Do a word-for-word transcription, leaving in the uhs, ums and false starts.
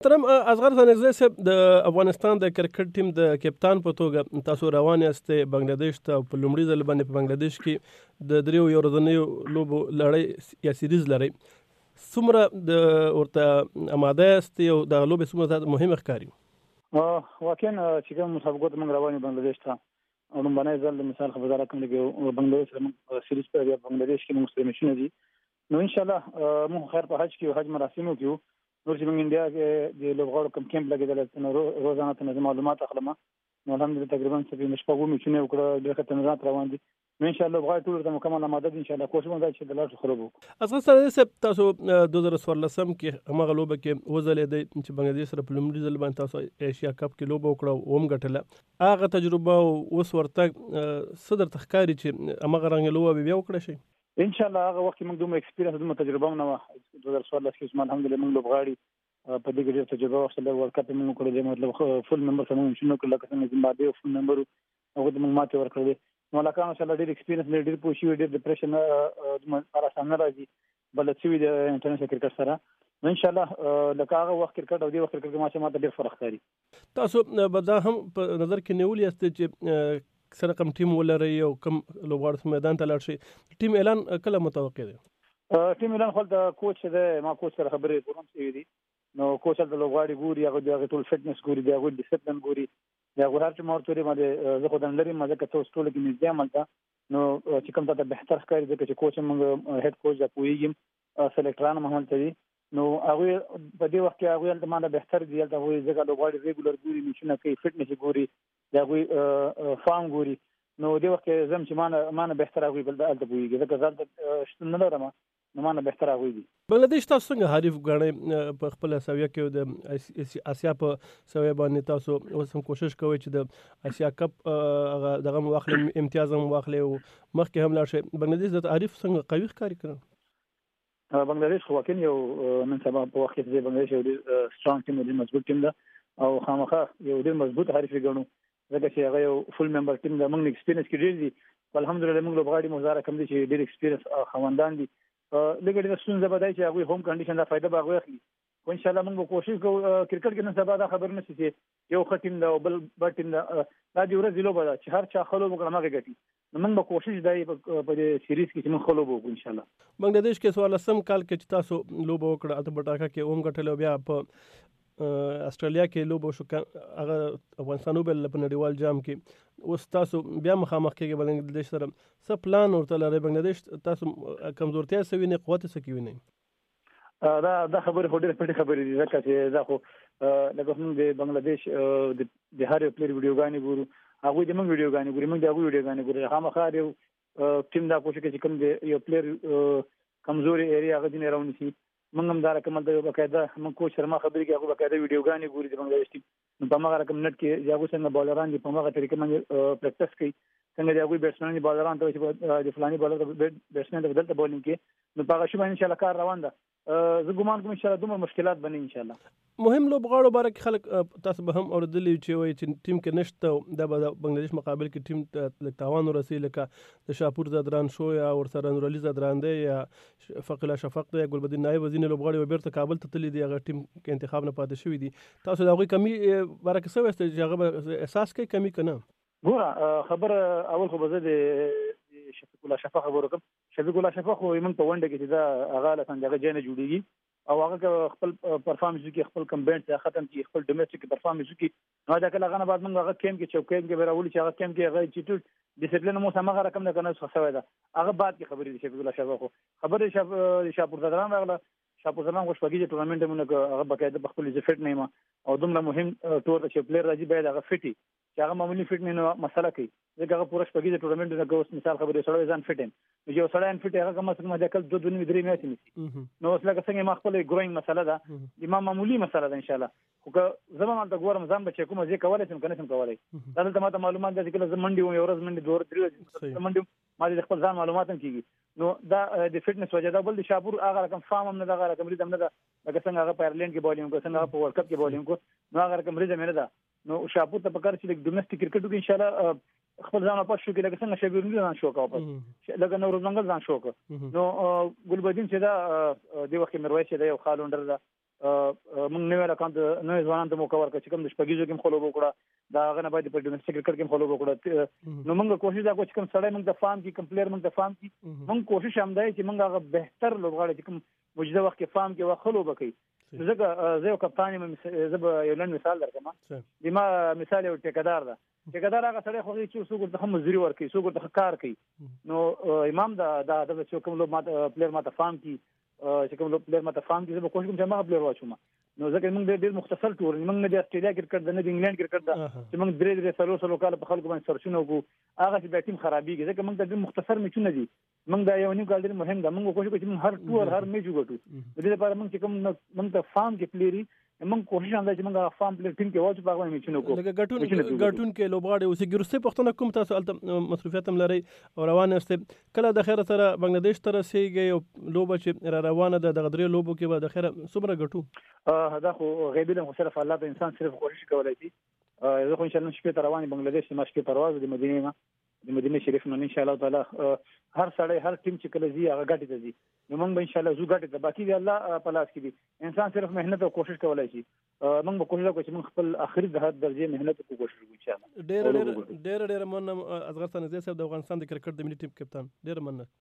ترم اصغر ځنګزی صاحب د افغانستان د کرکټ ټیم د کپتان په توګه تاسو روان یاستئ بنگلاديش ته په لومړي ځل باندې په بنگلاديش کې د دریو یو ورځنیو لوبو لړۍ یا سیریز لرئ. څومره د ورته اماده یاستئ او د لوبې څومره مهمه ښکاري؟ واقعا چې کوم مسابقو ته موږ روان یو بنگلاديش ته او لومبنی ځل د مثال خبردار کوم لګي بنگلاديش سره موږ سیریز په بنگلاديش کې موږ سره میشنه دي. نو ان شاء الله موږ خیر په حج کې حج مراسمو کې نور چې موږ انډیا کې د لوبغاړو کم کیمپ لګیدل نو روزانه ته معلومات اخلم. نو الحمدلله تقریبا څه مشپغو میچونه وکړه د خدمات روان دي. نو ان شاء الله لوبغاړو ټول ته مکمل آماده دي ان شاء الله کوشش وکړو چې د لار خراب وکړو. اصل سره صاحب تاسو دوه زره څوارلسم کې هغه لوبه کې وزلې د چې بنگلاديش سره په لومړي ځل باندې تاسو ایشیا کپ کې لوبه وکړه او هم ګټله. هغه تجربه اوس ورته صدر تخکاری چې هغه رنګ لوبه بیا وکړه شي ان شاء الله. هغه وخت موږ دومره ایکسپیرینس دومره تجربه نه و. دوه زره څوارلس کې الحمدلله موږ لوبغاړي په دې کې ډېر تجربه واخیستله. ورلډ کپ موږ وکړو مطلب فل ممبر سره موږ شنو کړل لکه څنګه زیمبابوې فل ممبر هغه موږ ماته ورکړل. نو لکه ان شاء الله ډېر ایکسپیرینس لري ډېر پوښي ډېر ډیپریشن د را سامنے راځي بل څه وي د انټرنیشنل کرکټ سره. نو ان شاء الله لکه هغه وخت کرکټ او دې وخت کرکټ ماشه ماته ډېر فرق ښکاري. تاسو به دا هم په نظر کې نیولې است چې سره کوم ټیم ولري او کوم لوبغاړي میدان ته لاړ شي ټیم اعلان کله متوقع دی؟ ټیم اعلان خپل د کوچ دی ما کوچ سره خبرې کوم څه دي. نو کوچ د لوبغاړي ګوري هغه د ټول فټنس ګوري دی هغه ډیسپلین ګوري دی هغه هر څه مورتوري باندې زه خو د لري مزه کته ټول کې نږدې عملته. نو چې کوم ته بهتر ښکاري ځکه چې کوچ موږ هډ کوچ د پویګم سلیکټران محمد تدي. نو هغه په دې وخت کې هغه د مانه بهتر دی د هغه ځکه لوبغاړي ریګولر ګوري نشونه کوي فټنس ګوري دی هغه فارم ګوري. نو دې وخت کې زم چې مانه مانه بهتر هغه بل د پویګي ځکه ځل شتون نه لرم نو مانه بهتر هغه دي. بنگلاديش تاسو څنګه حریف غاڼې په خپل سویه کې د آسیا په سویه باندې تاسو اوس هم کوشش کوئ چې د آسیا کپ هغه دغه واخلي امتیاز هم واخلي او مخکې هم لاړ شي. بنگلاديش د حریف څنګه قوي ښکاري کړه؟ بنگلاديش خو واقعا یو نن سبا په وخت کې د بنگلاديش یو سترونګ ټیم دی مضبوط ټیم ده او خامخا یو ډېر مضبوط حریف ګڼو ځکه چې هغه یو فل ممبر ټیم ده. موږ ایکسپیرینس کې ډېر دي الحمدلله موږ لوبغاړي مزاره کم دي چې ډېر ایکسپیرینس خوندان دي. لکه ډېر ستونزه به دی چې هغوی هوم کنډیشن دا فایده به هغوی اخلي خو انشاءالله موږ به کوشش کوو. کرکټ کې نن سبا دا خبر نه شي چې یو ښه ټیم ده او بل بد ټیم ده. دا د ورځې لوبه ده چې هر چا ښه لوبه وکړي همغه ګټي. نو موږ به کوشش دی په دې سیریز کې چې موږ ښه لوبه وکړو انشاءالله. بنگلاديش کې څوارلسم کال کې چې تاسو لوبه وکړه اته بټاکه کې هم ګټلې بیا په استرالیا کې لوبه شو هغه افغانستان وبل په نړیوال جام کې اوس تاسو بیا مخامخ کېږئ بنگلاديش سره څه پلان ورته لرئ؟ بنگلاديش تاسو کمزورتیا څه وینئ قوت څه کې وینئ؟ دا دا خبرې خو ډېرې پټې خبرې دي ځکه چې دا خو لکه موږ د بنگلاديش د هر یو پلیر ویډیوګانې ګورو هغوی د موږ ویډیوګانې ګوري موږ د هغوی ویډیوګانې ګورو. خامخا یو ټیم دا کوشش کوي چې کوم د یو پلیر کمزوري ایریا هغه ځینې راونیسي. موږ هم دا رقم دلته باقاعده موږ کوچ سره ما خبرې کوي هغه باقاعده ویډیوګانې ګوري د بنگلاديش ټیم. نو په هغه رقم نت کې چې هغوی څنګه بالران دي په هغه طریقې باندې پریکټس کوي څنګه د هغوی بیټسمنان دي بالران ته چې د فلاني بالر بیټسمن ته دلته بولینګ کوي. نو په هغه شی باندې انشاءالله کار روان ده. زه ګمان کوم انشاءالله دومره مشکلات بني انشاءالله. مهم لوبغاړو باره کې خلک تاسو به هم اورېدلي چې وایي چې ټیم کې نشته دا به د بنگلاديش مقابل کې ټیم ته لږ تاوان ورسوي لکه د شاپور زدران شو یا ورسره نورعلي زدران دی یا فقیلا شفق دی یا ګلبدین نایب ځینې لوبغاړي بیرته کابل ته تللي دي هغه ټیم کې انتخاب نه پاتې شوي دي. تاسو د هغوی کمي باره کې څه وایاست چې هغه به احساس کوي کمي که نه؟ ګوره خبره اول خو به زه د شفیق الله شفق خبرو کوم. شفیق الله شفق خو موږ په ونډه کې چې دا هغه له هغه ځای نه جوړېږي او هغه خپل پرفارمنس وکړي خپل کمباینډ ته ختم کړي خپل ډومېسټک پرفارمنس وکړي. نو دا کله هغه نه بعد موږ هغه کیم کې چوکیم کې به راولي چې هغه کیم کې هغه چې ټول ډیسپلین مو سمغه رقم نه کنه څه شوی ده هغه بعد کې خبرې دي. شفیق الله شفق خو خبرې شاپ شاپور زدران راغله شاپور زدران خو شپږی ټورنمنټ مونږ هغه باقاعده په خپل فټ نه ما او دومره مهم تور چې پلیر راځي باید هغه فټي چې هغه معمولی فټ نه نو مسله کوي ځکه هغه پوره شپږی ټورنمنټ نه کوس مثال خبرې سره ځان فټ نو یو سره ان فټ هغه کوم څه ما ځکه دوه دوه درې میاشتې نشي. نو اوس لکه څنګه ما خپل ګروینګ مسله ده د ما معمولی مسله ده انشاءالله خو که زما مالته ګورم ځان به چې کوم ځای کولای شم کنه سم کولای دا دلته ماته معلومات ده چې کله زه منډي وم یو ورځ منډي دوه درې منډي ما د خپل ځان معلومات هم کیږي. نو دا د فټنس وجه ده. بل د شاپور هغه رقم فارم هم نه ده هغه رقم ریدم نه ده لکه څنګه هغه په ایرلینډ کې بولینګ کو څنګه په ورلډ کپ کې بولینګ کو نو هغه رقم ریدم نه ده. نو شاپور ته پکار چې د ډومېسټک کرکټ کې انشاءالله خپل ځان واپس شو کې لکه څنګه شبیر نه ځان شو کا واپس لکه نو روزمنګل ځان شو کا. نو ګلبدین چې دا د وخت مروي چې دا یو خالوندر ده موږ نوې راکان ته نوې ځوانان ته موقع ورکړو چې کوم د شپږیزو کې خلوب وکړه دا غنه باید په ډومېسټک کرکټ کې خلوب وکړه نو موږ کوشش وکړو چې کوم سړی موږ د فارم کې کمپلیر موږ د فارم کې موږ کوشش هم دی چې موږ هغه بهتر لوبغاړي چې کوم موجوده وخت کې فارم کې وخلوب وکړي ځکه زه یو کپتان یم زه به یو لنډ مثال درکړم د ما مثال یو ټیکدار ده ټیکدار هغه سړی خو چې څوک ورته مزدوري ورکوي څوک ورته کار کوي نو امام دا دا چې کوم لوب ماته پلیر ماته فارم کې چې کوم پلیر ماته فارم کې زه به کوشش کوم چې ما پلیر واچوم نو ځکه موږ ډېر مختصر ټور موږ نه د استرالیا کرکټ د نه د انګلند کرکټ دا چې موږ درې درې څلور څلور کال په خلکو باندې سرچینه وکړو هغه چې د ټیم خرابېږي ځکه موږ د ډېر مختصر میچونه دي موږ دا یو نیم کال ډېر مهم ده موږ کوشش کوو چې موږ هر ټور هر میچ وګټو د دې لپاره موږ چې کوم موږ ته فارم کې پلیری موږ کوشش هم چې موږ فارم پلیر ټیم کې واچو په هغه میچونه کوو لکه ګټون ګټون کې لوبغاړي اوسې ګرسته پښتنه کوم تاسو الته مصروفیت هم لري او روانه است کله د خیره سره بنگلاديش تر رسیږي او لوبه چې را روانه ده د غدري لوبو کې به د خیره صبره ګټو دا خو غیبی له صرف الله ته انسان صرف کوشش کولای شي زه خو ان شاء الله شپې ته رواني بنگلاديش ما شپې پرواز د مدینه نه د مدینه شریف نه ان شاء الله تعالی هر سړی هر ټیم چې کله زی هغه ګټي ته زی نو موږ به ان شاء الله زو ګټي ته باقي دی الله په لاس کې دي انسان صرف مهنت او کوشش کولای شي موږ به کوشش وکړو چې موږ خپل اخري درجه مهنت او کوشش وکړو ان شاء الله ډېر ډېر ډېر ډېر مننه اصغر سنځي صاحب د افغانستان د کرکټ د ملي ټیم کپتان ډېر مننه